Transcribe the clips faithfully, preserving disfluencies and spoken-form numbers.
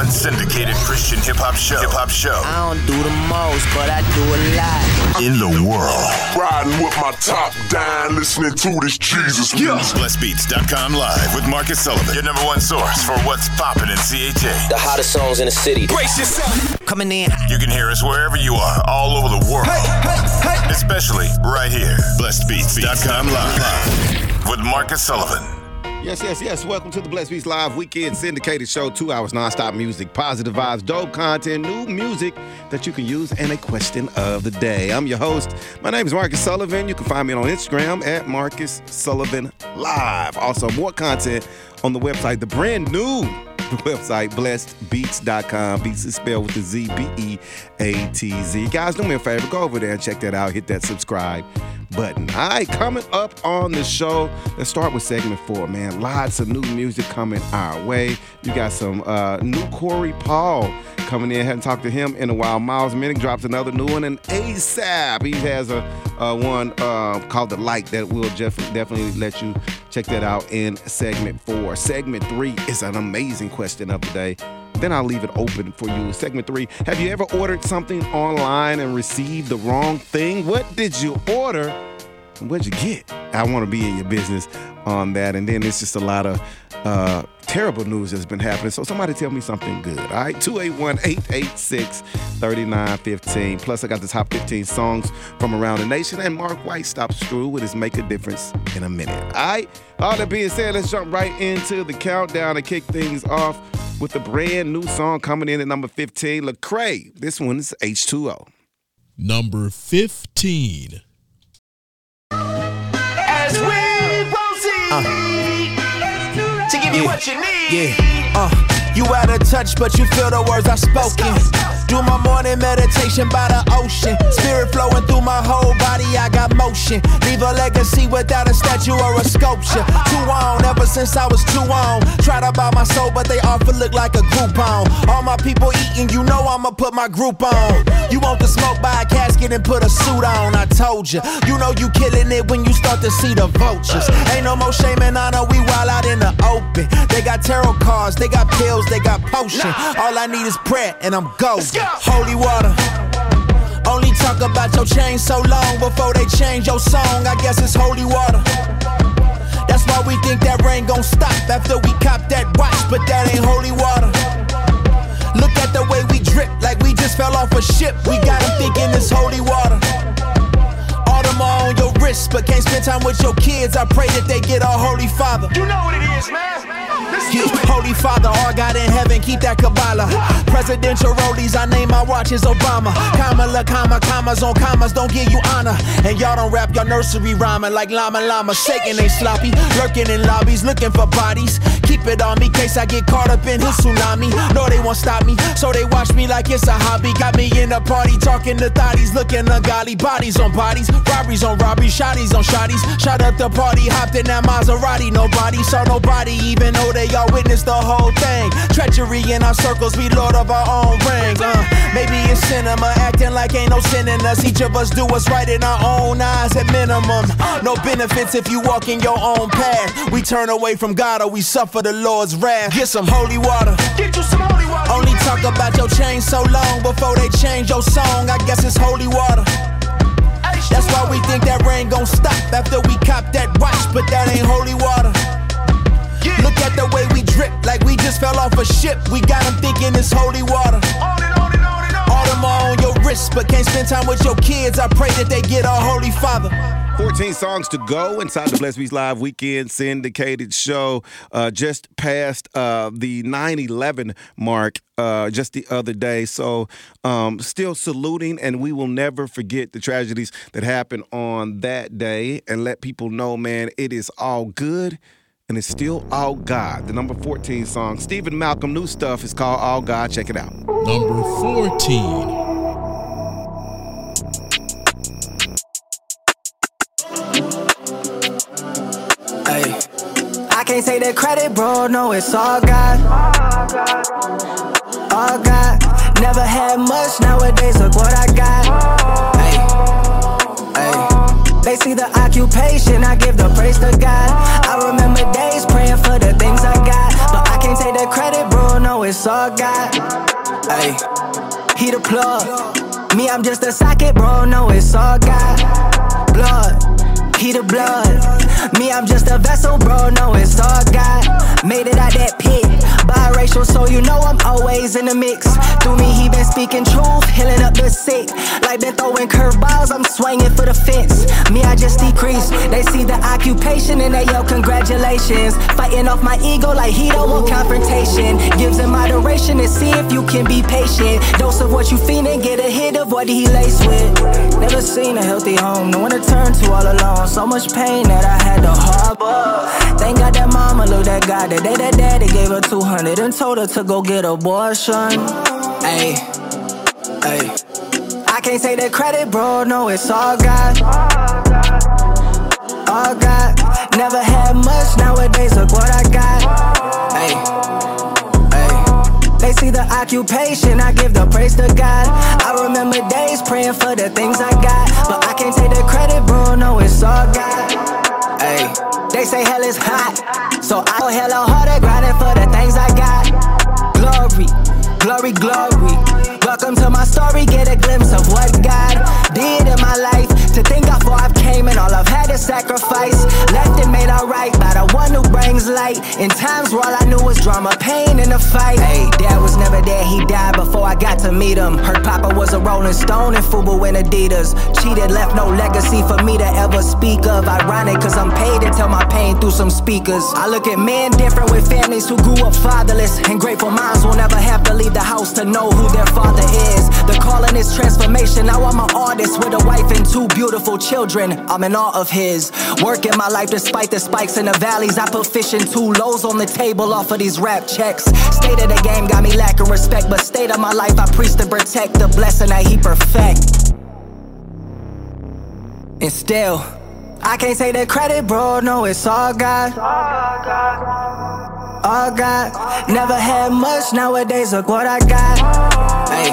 one syndicated Christian hip-hop show. Hip-hop show. I don't do the most, but I do a lot. In the world. Riding with my top down, listening to this Jesus music. Yeah. Blessed Beats dot com live with Marcus Sullivan. Your number one source for what's popping in C H A. The hottest songs in the city. Brace yourself. Coming in. You can hear us wherever you are, all over the world. Hey, hey, hey. Especially right here. Blessed Beats dot com live with Marcus Sullivan. Yes, yes, yes. Welcome to the Blessed Beats Live Weekend Syndicated Show. Two hours nonstop music, positive vibes, dope content, new music that you can use, and a question of the day. I'm your host. My name is Marcus Sullivan. You can find me on Instagram at Marcus Sullivan Live. Also, more content on the website, the brand new website, blessed beats dot com. Beats is spelled with a Z, B E A T Z. Guys, do me a favor. Go over there and check that out. Hit that subscribe button. All right, coming up on the show, let's start with segment four, man. Lots of new music coming our way. You got some uh, new Corey Paul coming in. Hadn't talked to him in a while. Miles Minnick drops another new one, and ASAP, he has a, a one uh, called The Light that will def- definitely let you check that out in segment four. Segment three is an amazing question of the day. Then I'll leave it open for you. Segment three, have you ever ordered something online and received the wrong thing? What did you order and what'd you get? I want to be in your business on that. And then it's just a lot of uh, terrible news that's been happening. So somebody tell me something good, all right? two eight one, eight eight six, three nine one five. Plus, I got the top fifteen songs from around the nation. And Mark White stops through with his Make a Difference in a minute, all right? All that being said, let's jump right into the countdown and kick things off with a brand new song coming in at number fifteen, Lecrae. This one's H two O. Number fifteen. As we proceed uh, to give you yeah, what you need. Yeah. Uh. You out of touch, but you feel the words I've spoken. Do my morning meditation by the ocean. Spirit flowing through my whole body, I got motion. Leave a legacy without a statue or a sculpture. Too on, ever since I was too on. Try to buy my soul, but they often look like a Groupon. All my people eating, you know I'ma put my group on. You want the smoke, buy a casket and put a suit on. I told you, you know you killing it when you start to see the vultures. Ain't no more shame and honor, we wild out in the open. They got tarot cards, they got pills, they got potion. All I need is prayer and I'm golden. Holy water. Only talk about your chain so long before they change your song. I guess it's holy water. That's why we think that rain gon' stop after we cop that watch, but that ain't holy water. Look at the way we drip, like we just fell off a ship. We got them thinking it's holy water. All them all on your wrist, but can't spend time with your kids. I pray that they get our Holy Father. You know what it is, man. Yeah, Holy Father, our God in heaven, keep that Kabbalah. Presidential rollies, I name my watches Obama. Kamala, comma, commas on commas, don't give you honor. And y'all don't rap your nursery rhyming like llama llama. Shaking ain't sloppy, lurking in lobbies, looking for bodies. Keep it on me, case I get caught up in his tsunami. No, they won't stop me, so they watch me like it's a hobby. Got me in the party, talking to thotties, looking ungodly. Bodies on bodies, robberies on robberies, shotties on shotties. Shot up the party, hopped in that Maserati. Nobody saw nobody, even though they all witnessed the whole thing. Treachery in our circles, we lord of our own ring. Uh, maybe it's cinema, acting like ain't no sin in us. Each of us do what's right in our own eyes at minimum. No benefits if you walk in your own path. We turn away from God or we suffer the Lord's wrath. Get some holy water. Get you some holy water. Only talk about your chain so long before they change your song. I guess it's holy water. That's why we think that rain gon' stop after we cop that watch, but that ain't holy water. Look at the way we drip, like we just fell off a ship. We got them thinking it's holy water. On it, on it, on it, on. All them all on your wrist, but can't spend time with your kids. I pray that they get our Holy Father. fourteen songs to go inside the Blessed Beats Live Weekend Syndicated Show. Uh, just past uh, the nine eleven mark uh, just the other day. So um, still saluting, and we will never forget the tragedies that happened on that day and let people know, man, it is all good. And it's still All God, the number fourteen song. Stephen Malcolm, new stuff is called All God. Check it out. Number fourteen. Hey, I can't take that credit, bro. No, it's all God. All God. Never had much, nowadays look what I got. Hey, hey. They see the occupation, I give the praise to God. I remember days praying for the things I got, but I can't take that credit, bro. No, it's all God. Ay, he the plug. Me, I'm just a socket, bro, no, it's all God. Blood, he the blood. Me, I'm just a vessel, bro, no, it's all God. Made it out that pit. Biracial, so you know I'm always in the mix. Through me, he been speaking truth, healing up the sick. Like been throwing curveballs, I'm swinging for the fence. Me, I just decrease. They see the occupation and they yell congratulations. Fighting off my ego like he don't want confrontation. Gives in moderation and see if you can be patient. Dose of what you feeling, get a hit of what he laced with. Never seen a healthy home, no one to turn to all alone. So much pain that I had to harbor. Thank God that mama looked at God. The day that daddy gave her two hundred and told her to go get abortion. Ayy, ayy. I can't take that credit, bro, no, it's all God. All God. Never had much, nowadays look what I got. Ayy, ayy. They see the occupation, I give the praise to God. I remember days praying for the things I got. But I can't take the credit, bro, no, it's all God. Ayy, they say hell is hot, so I go hella harder grinding for the things I got. Glory, glory, glory. Welcome to my story, get a glimpse of what God did in my life. To think how far I've came and all I've had to sacrifice. Left and made alright by the one who brings light. In times where all I knew was drama, pain, and a fight. Hey, dad was never there, he died before I got to meet him. Heard Papa was a Rolling Stone and FUBU and Adidas. Cheated, left no legacy for me to ever speak of. Ironic, cause I'm paid to tell my pain through some speakers. I look at men different with families who grew up fatherless. And grateful moms will never have to leave the house to know who their father is. The calling is transformation. Now I'm an artist with a wife and two beautiful children. I'm in awe of his work in my life despite the spikes and the valleys. I put fish and two lows on the table off of these rap checks. State of the game got me lacking respect, but state of my life I preach to protect the blessing that he perfect. And still, I can't take the credit, bro, no, it's all God. All God. Never had much, nowadays look what I got. Hey,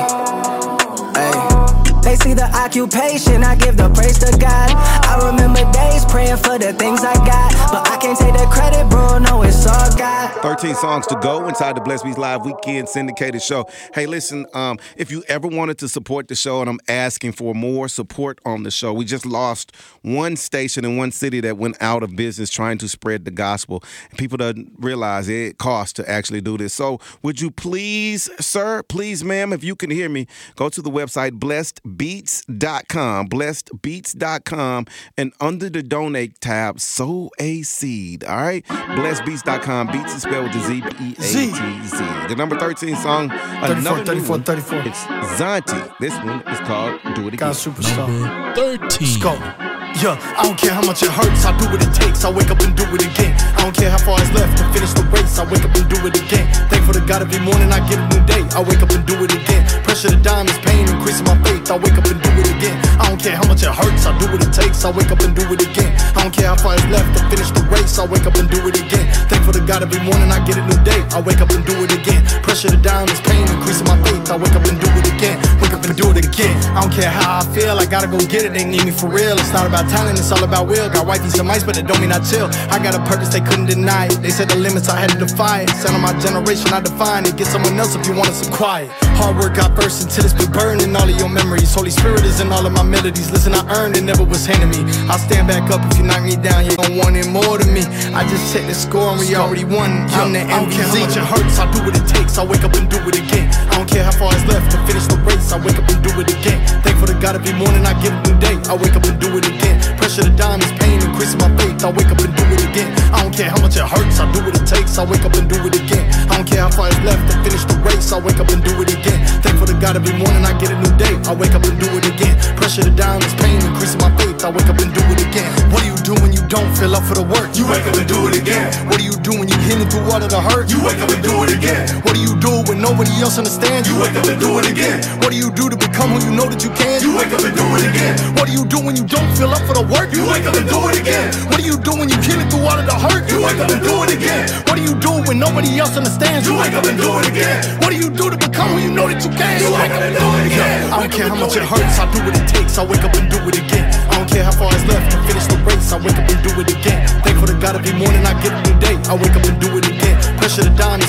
hey. They see the occupation, I give the praise to God. I remember days praying for the things I got. But I can't take the credit, bro, no, it's all God. thirteen songs to go inside the Blessed Beats Live Weekend syndicated show. Hey, listen, um, if you ever wanted to support the show, and I'm asking for more support on the show, we just lost one station in one city that went out of business trying to spread the gospel. People don't realize it costs to actually do this. So would you please, sir, please, ma'am, if you can hear me, go to the website blessed beats dot com, blessed beats dot com, and under the donate tab, sow a seed, all right? blessed beats dot com, beats is spelled with the Z, B E A T Z. The number thirteen song, another thirty-four, one, thirty-four. It's Zanti. This one is called Do It Again. God Superstar. Number thirteen. Go. Yeah, I don't care how much it hurts, I do what it takes, I wake up and do it again. I don't care how far is left to finish the race, I wake up and do it again. Thankful to God every morning I get a new day, I wake up and do it again. Pressure to diamonds, pain, increasing my faith, I wake up and do it again. I don't care how much it hurts, I do what it takes, I wake up and do it again. I don't care how far is left to finish the race, I wake up and do it again. Thankful to God every morning I get a new day, I wake up and do it again. Pressure to diamonds, pain, increasing my faith, I wake up and do it again. Wake up and do it again. I don't care how I feel, I gotta go get it, they need me for real. It's not about talent, it's all about will. Got wifey some ice, but it don't mean I chill. I got a purpose, they couldn't deny it. They said the limits, I had to defy it. Son of my generation, I define it. Get someone else if you want it, some quiet. Hard work got first until it's been burned in all of your memories. Holy Spirit is in all of my melodies. Listen, I earned it, never was handed me. I'll stand back up if you knock me down. You don't want it more than me. I just check the score and we already won. I'm the M V P. I don't care how much it hurts, I do what it takes. I wake up and do it again. I don't care how far is left to finish the race. I wake up and do it again. Thankful to God every morning I get a new day. I wake up and do it again. Pressure to diamonds, pain, increasing my faith. I wake up and do it again. I don't care how much it hurts, I do what it takes. I wake up and do it again. I don't care how far is left to finish the race. I wake up and do it again. Thankful to God every morning I get a new day. I wake up and do it again. Pressure to diamonds, pain, increasing my faith. I wake up and do it again. What do you do when you don't feel up for the work? You wake up and do it again. What do you do when you healing through all of the hurt? You wake up and do it again. What do you do when nobody else understands? You wake up and do it again. What do you do to become who you know that you can? You wake up and do it again. What do you do when you don't feel up for the work? You wake up and do it again. What do you do when you healing through all of the hurt? You wake up and do it again. What do you do when nobody else understands? You wake up and do it again. What do you do to become who you know that you can? You wake up and do it again. I don't care how much it hurts, I do what it takes. I wake up and do it again. I don't care how far is left to finish the race. I wake up and do it again. Thankful to God every morning I get a new day. I wake up and do it again. Pressure to diamonds, pain,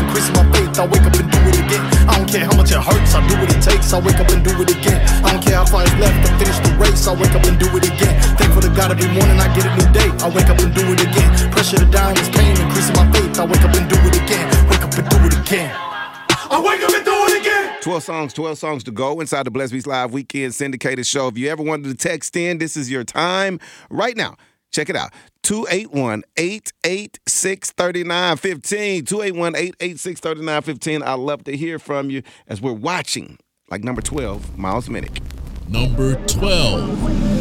increasing my faith. I wake up and do it again. I don't care how much it hurts, I do what it takes. I wake up and do it again. I don't care how far it's left to finish the race. I wake up and do it again. Thankful to God every morning I get a new day. I wake up and do it again. Pressure to die is pain, increasing my faith. I wake up and do it again. Wake up and do it again. I wake up and do it again. twelve songs, twelve songs to go inside the Blessed Beats Live Weekend Syndicated Show. If you ever wanted to text in, this is your time right now. Check it out. two eight one, eight eight six, three nine one five. two eight one, eight eight six, three nine one five. I'd love to hear from you as we're watching, like number twelve, Miles Minnick. Number twelve.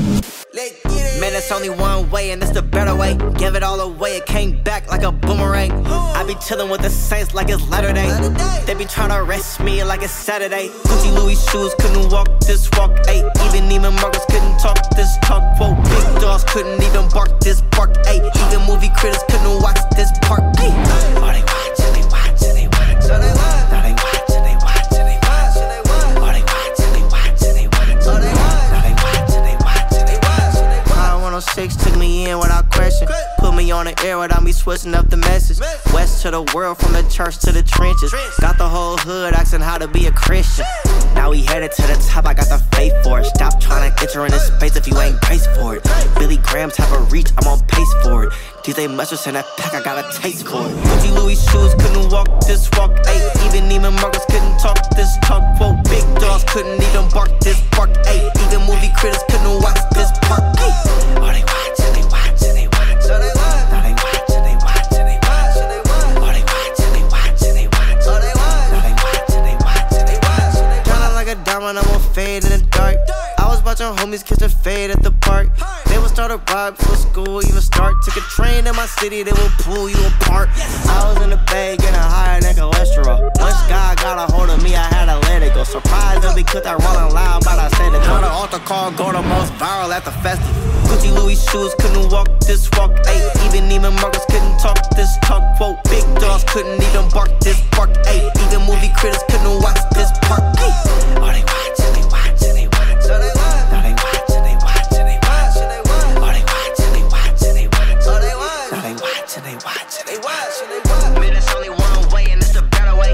Man, it's only one way, and it's the better way. Give it all away, it came back like a boomerang. I be chillin' with the Saints like it's Latter Day. They be tryna arrest me like it's Saturday. Gucci Louis shoes couldn't walk this walk. Ayy, even Neiman Marcus couldn't talk this talk. Whoa, big dogs couldn't even bark this bark. Ayy, even movie critics couldn't watch this park. Ayy, oh, they watchin', they watchin', they watchin'. Now they watchin', they watchin', they watchin'. Oh, they watchin', they watchin', they watchin'. Now they watchin', they watchin', they watchin'. Power one oh six took me in without question. Put me on the air without me switching up the message. West to the world, from the church to the trenches. Got the whole hood asking how to be a Christian. Now we headed to the top, I got the faith for it. Stop trying to enter into space if you ain't braced for it. Billy Graham type of reach, I'm on pace for it. D J Mustard in that pack, I got a taste for it. Gucci Louis shoes couldn't walk this walk. Ayy, even Neiman Marcus couldn't talk this talk. Whoa, big dogs couldn't even bark this bark. Ayy, even movie critics couldn't watch this park. Ayy, oh, they watchin', they watchin', they watchin'. Now they watchin', they watchin', they watchin'. Oh, they watchin', they watchin', they watchin'. Now they watchin', they watchin', they watchin'. Shining like a diamond, I'm on fade in the dark. I was watching homies catch a fade at the park. They would start a ride before school even start. Took a train in my city, they would pull you apart. I was in the bay getting higher than cholesterol. Once God got a hold of me, I had to let it go. Surprised that we cut that rolling loud, but I said it. Got an altar call, go the most viral at the festival. Gucci Louis shoes couldn't walk this walk. Ayy, even Neiman Marcus couldn't talk this talk. Whoa, big dogs couldn't even bark this bark. Ayy, even movie critics couldn't watch this park. Ayy, oh, they watchin', they watchin', they watchin'. Now they watchin', they watchin', they watchin'. Oh, they watchin', they watchin', they watchin'. Now they watchin', they watchin', they watchin', they watchin'. Man, it's only one way, and it's the better way.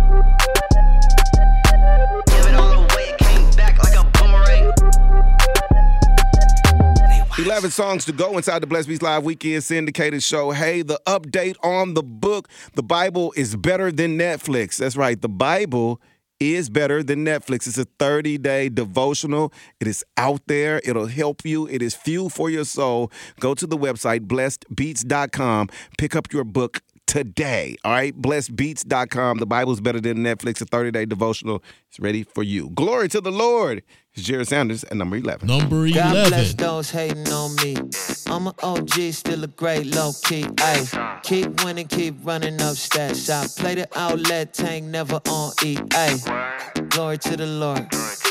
Give it all away, it came back like a boomerang. eleven songs to go inside the Blessed Beats Live Weekend Syndicated Show. Hey, the update on the book. The Bible is better than Netflix. That's right. The Bible is better than Netflix. It's a thirty-day devotional. It is out there. It'll help you. It is fuel for your soul. Go to the website, blessed beats dot com. Pick up your book today. All right? blessed beats dot com. The Bible's better than Netflix. A thirty-day devotional is ready for you. Glory to the Lord. It's Jerry Sanders at number eleven. Number eleven. God bless those hating on me. I'm an O G, still a great low key. Ay, keep winning, keep running up stats. I play the outlet, tank never on E. Ay, glory to the Lord.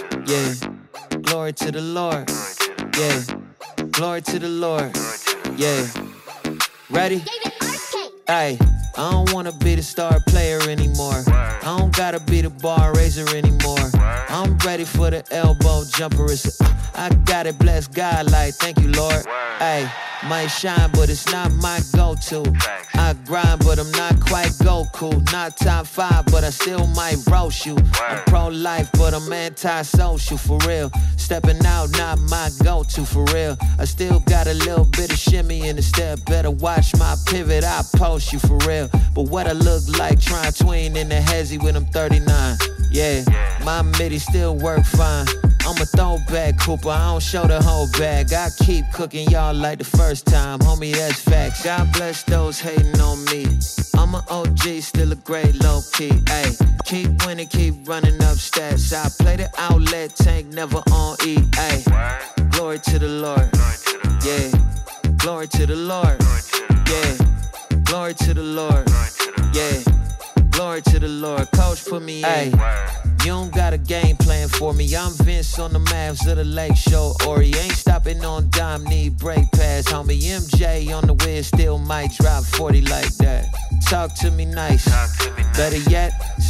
Yeah, glory to the Lord. Yeah, glory to the Lord. Yeah, ready? Ay, I don't wanna be the star player anymore. I don't gotta be the bar raiser anymore. I'm ready for the elbow jumper. It's a, I got it, bless God, like thank you, Lord. Ay, might shine, but it's not my go-to. I grind, but I'm not quite Goku. Not top five, but I still might roast you. I'm pro-life, but I'm anti-social, for real. Stepping out, not my go-to, for real. I still got a little bit of shimmy in the step. Better watch my pivot, I post you, for real. But what I look like trying tween in the hezzy when I'm thirty-nine. Yeah, my midi still work fine. I'm a throwback Cooper, I don't show the whole bag. I keep cooking y'all like the first time, homie, that's facts. God bless those hating on me. I'm an O G, still a great low key. Ay, keep winning, keep running up stats. I play the outlet, tank never on E. Ay, glory to the Lord. Yeah, glory to the Lord. Yeah, glory to the Lord. Yeah, glory to the Lord. Coach put me in. You don't got a game plan for me. I'm Vince on the Mavs of the Lake Show. Or he ain't stopping on dime, need break pass. Homie M J on the wheel, still might drop forty like that. Talk to me nice. Talk to me nice. Better yet,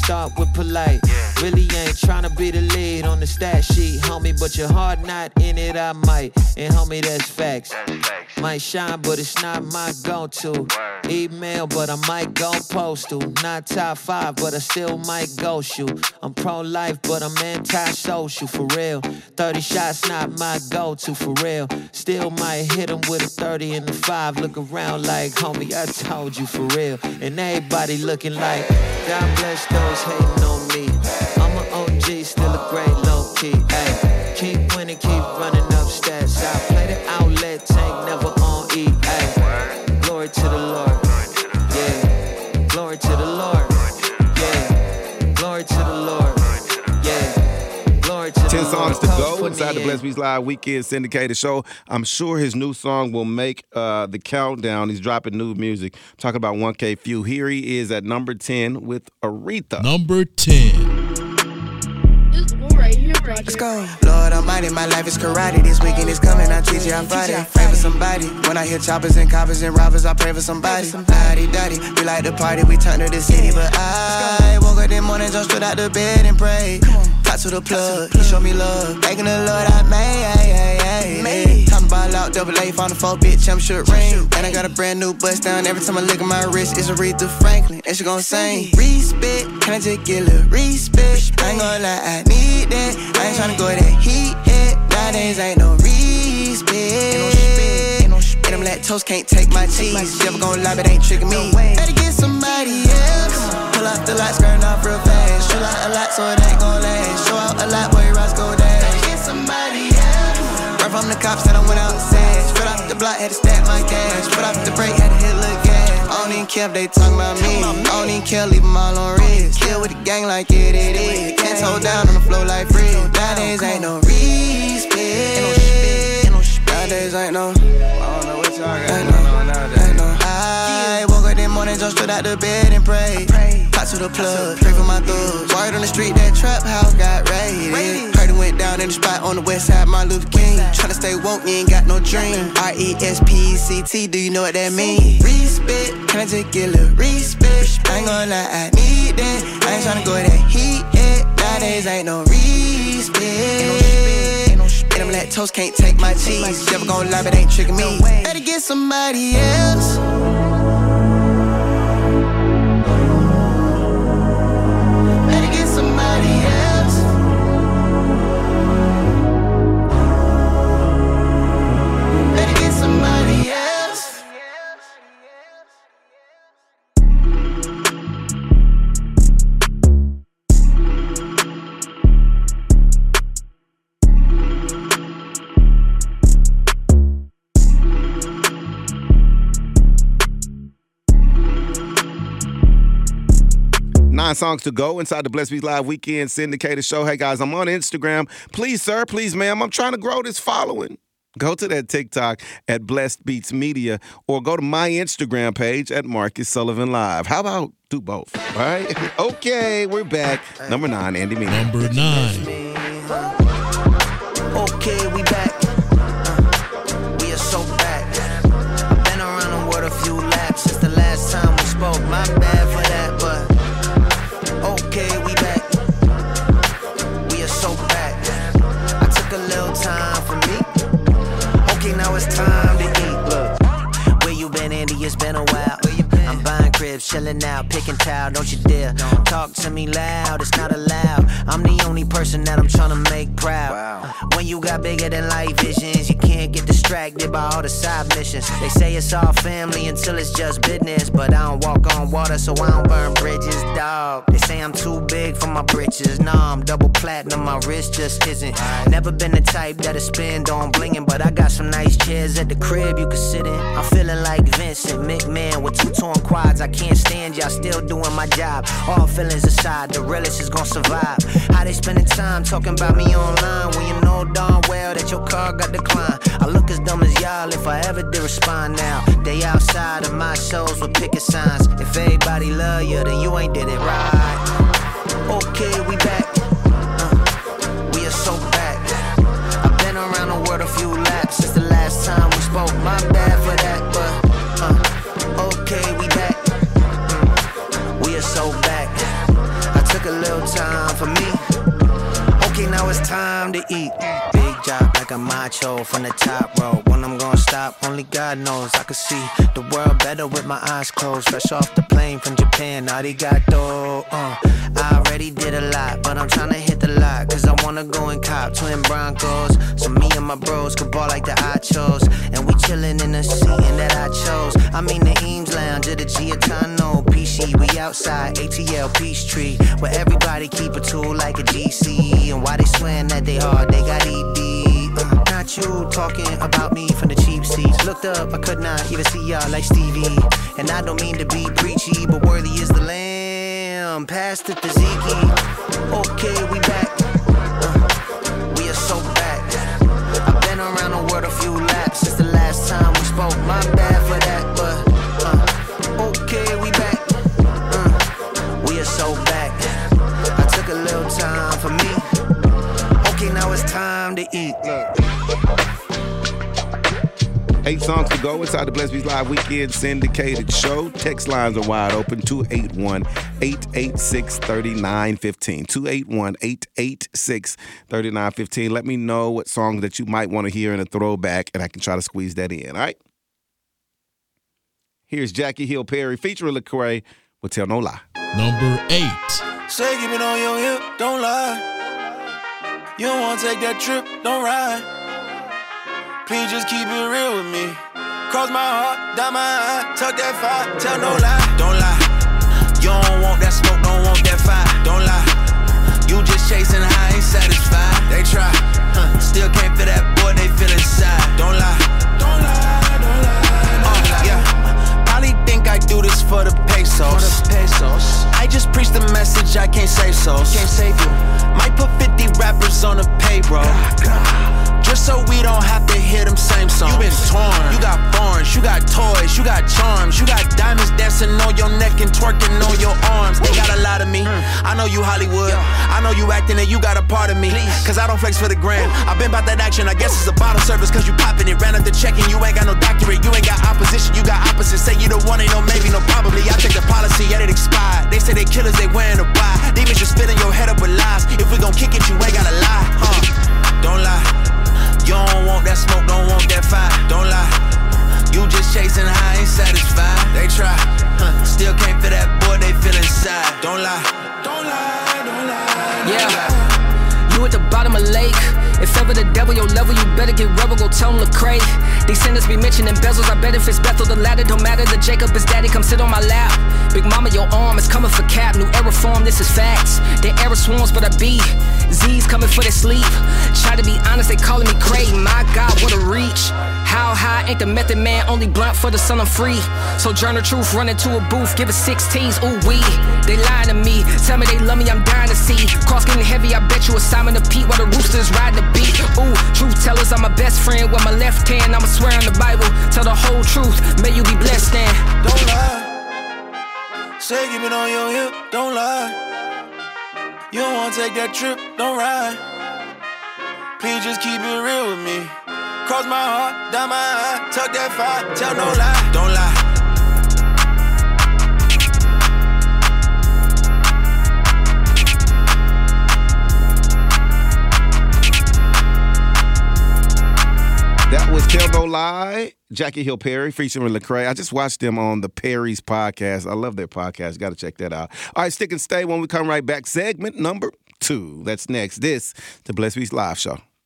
start with polite. Really ain't tryna be the lead on the stat sheet, homie, but your heart not in it, I might. And homie, that's facts. Might shine, but it's not my go-to. Email, but I might go postal. Not top five, but I still might ghost you. I'm pro-life, but I'm anti-social, for real. thirty shots, not my go-to, for real. Still might hit him with a thirty and a five. Look around like, homie, I told you, for real. And everybody looking like, God bless those hating on me. I'm an O G, still a great low-key, ayy. Keep winning, keep running up stats. I play the outlet, tank never on E, ayy. Glory to the Lord, yeah. Glory to the Lord, yeah. Glory to the Lord, yeah. Glory to the Lord. Ten songs to go inside the Blessed Beats Live Weekend Syndicated Show. I'm sure his new song will make uh, the countdown. He's dropping new music. I'm talking about one K Phew. Here he is at number ten with Aretha. Number ten. Let's go. Lord Almighty, my life is karate. This weekend is coming, I teach you how Friday. Pray for somebody. When I hear choppers and coppers and robbers, I pray for somebody. Daddy, daddy, we like to party, we turn to the city. But I woke up this morning, jumped straight out the bed and prayed. Talk to the plug, he show me love. Thanking the Lord I made. Talking about loud double A, found a four bitch, I'm sure ring. And I got a brand new bust down. Every time I look at my wrist, it's Aretha Franklin. And she gon' sing. Respect, can I just get a little respect? I ain't gon' lie, I need that. I ain't tryna go that heat hit. Nowadays ain't no respect. And them lactose can't take my cheese. Never gon' lie, but ain't tricking me. Better get somebody else. Pull off the lights, skirting off real fast. Show out a lot, so it ain't gon' last. Show out a lot, boy, Roscoe dash. Better get somebody else. Run from the cops, and I went out and said. Straight off the block, had to stack my cash. Put off the brake, had to hit a little gas. I don't even care if they talking about me. I don't even care, leave them all on risk. Kill with the gang like it, it is. Can't hold down on the floor like free. Nowadays ain't no respect. Nowadays ain't no. I don't know what y'all got going on nowadays. I woke up this morning, jumped straight out the bed and prayed. Talk to the plug, pray for my thugs. Word on the street, that trap house got raided. Heard it went down in the spot on the west side, Martin Luther King. Tryna stay woke, you ain't got no dream. R E S P E C T, do you know what that mean? Respect, can I just get a little respect? I ain't gon' lie, I need that. I ain't tryna go that heat yet. Nowadays ain't no respect. And them lactose can't take my cheese. Never gon' lie, but ain't tricking me. Better get somebody else. Better get somebody else. Better get somebody else. Nine songs to go inside the Blessed Beats Live Weekend Syndicated Show. Hey, guys, I'm on Instagram. Please, sir, please, ma'am, I'm trying to grow this following. Go to that TikTok at Blessed Beats Media or go to my Instagram page at Marcus Sullivan Live. How about do both, all right? Okay, we're back. Number nine, Andy Meany. Number nine. Okay, we back. Uh, we are so back. I've been around the world a few laps since the last time we spoke. My bad for that, but okay, we back. We are so back. I took a little time for me. Okay, now it's time to eat. Look, where you been, Andy? It's been a while. I'm buying cribs, chilling out, picking towel. Don't you dare talk to me loud. It's not allowed. I'm the only person that I'm trying to make proud. Wow. When you got bigger than life visions, you can't get distracted by all the side missions. They say it's all family until it's just business, but I don't walk on water, so I don't burn bridges, dog. They say I'm too big for my britches. Nah, I'm double platinum, my wrist just isn't. Never been the type that'll spend on blinging, but I got some nice chairs at the crib you can sit in. I'm feeling like Vincent McMahon with two torn quads. I can't stand y'all still doing my job. All feelings aside, the realest is gonna survive. How they spending time talking about me online when you know darn well that your car got declined. I look as dumb as y'all if I ever did respond now. They outside of my shows with picket signs. If everybody love you, then you ain't did it right. Okay, we back. Uh, we are so back. I've been around the world a few laps since the last time we spoke. My bad for that, but uh, okay, we back. Mm, we are so back. I took took a little time for me. Okay, now it's time to eat. Big job like a macho from the top row. When I'm gonna stop, only God knows. I can see the world better with my eyes closed. Fresh off the plane from Japan, arigato. Uh, I already did a lot, but I'm tryna hit the lot. Cause I wanna go and cop twin Broncos. So me and my bros could ball like the I chose. And we chillin' in the seating that I chose. I mean the Eames Lounge or the Giatano. P C, we outside, A T L Peachtree. Where everybody keep a tool like a G C. And why they swearing that they hard, they got E D. Uh, not you talking about me from the cheap seats. Looked up, I could not even see y'all like Stevie. And I don't mean to be preachy, but worthy is the lamb. Pass the Tzatziki. Okay, we back. Uh, we are so back. I've been around the world a few laps since the last time we spoke. My bad for that, but uh, okay, we back. Uh, we are so back. I took a little time for me. Okay, now it's time to eat. Eight songs to go inside the Blessed Beats Live Weekend Syndicated Show. Text lines are wide open, two eight one, eight eight six, three nine one five. two eight one, eight eight six, three nine one five. Let me know what songs that you might want to hear in a throwback, and I can try to squeeze that in, all right? Here's Jackie Hill Perry featuring Lecrae with Tell No Lie. Number eight. Say keep it on your hip, don't lie. You don't wanna take that trip, don't ride. Please just keep it real with me. Cross my heart, down my eye, tuck that fire, tell no lie. Don't lie. You don't want that smoke, don't want that fire. Don't lie. You just chasing high, ain't satisfied. They try, huh. Still can't feel that boy, they feel inside. Don't lie. Don't lie, don't lie. Oh, yeah. Probably think I do this for the pesos. For the pesos. I just preach the message, I can't save souls. Can't save you. Might put fifty rappers on the payroll. Just so we don't have to hear them same songs. You been torn, you got thorns, you got toys, you got charms, you got diamonds dancing on your neck and twerking on your arms. They got a lot of me, I know you Hollywood, I know you acting and you got a part of me. Cause I don't flex for the gram, I've been about that action, I guess it's a bottle service. Cause you popping it, ran up the check and you ain't got no doctorate. You ain't got opposition, you got opposite. Say you the one, ain't no maybe, no probably. I take the policy, yet it expired. They say they killers, they wearing a why. Demons just filling your head up with lies. If we gon' kick it, you ain't gotta lie, huh? Don't lie. You don't want that smoke, don't want that fire. Don't lie. You just chasing high, ain't satisfied. They try, huh. Still can't feel that boy, they feel inside. Don't lie. Don't lie, don't lie. Yeah. You at the bottom of the lake. If ever the devil your level, you better get rubber, go tell him Lecrae. These sinners be mentioning bezels, I bet if it's Bethel the ladder, don't matter, the Jacob is daddy, come sit on my lap. Big mama, your arm is coming for cap, new era form, this is facts. They era swarms, but I be Z's coming for their sleep. Try to be honest, they calling me Craig, my God, what a reach. How high ain't the method man, only blunt for the son I'm free. Sojourner truth, run into a booth, give it sixteens, ooh wee. They lying to me, tell me they love me, I'm dying to see. Cross getting heavy, I bet you a Simon the Pete while the roosters ride the beat. Ooh, truth tellers, I'm my best friend. With my left hand, I'ma swear on the Bible. Tell the whole truth, may you be blessed then. Don't lie. Say keep it on your hip, don't lie. You don't wanna take that trip, don't ride. Please just keep it real with me. Cross my heart, down my eye, tuck that fire, tell no lie. Don't lie. That was Tell No Lie, Jackie Hill Perry featuring Lecrae. I just watched them on the Perry's podcast. I love their podcast. Got to check that out. All right, stick and stay when we come right back. Segment number two. That's next. This, the Blessed Beats Live Show.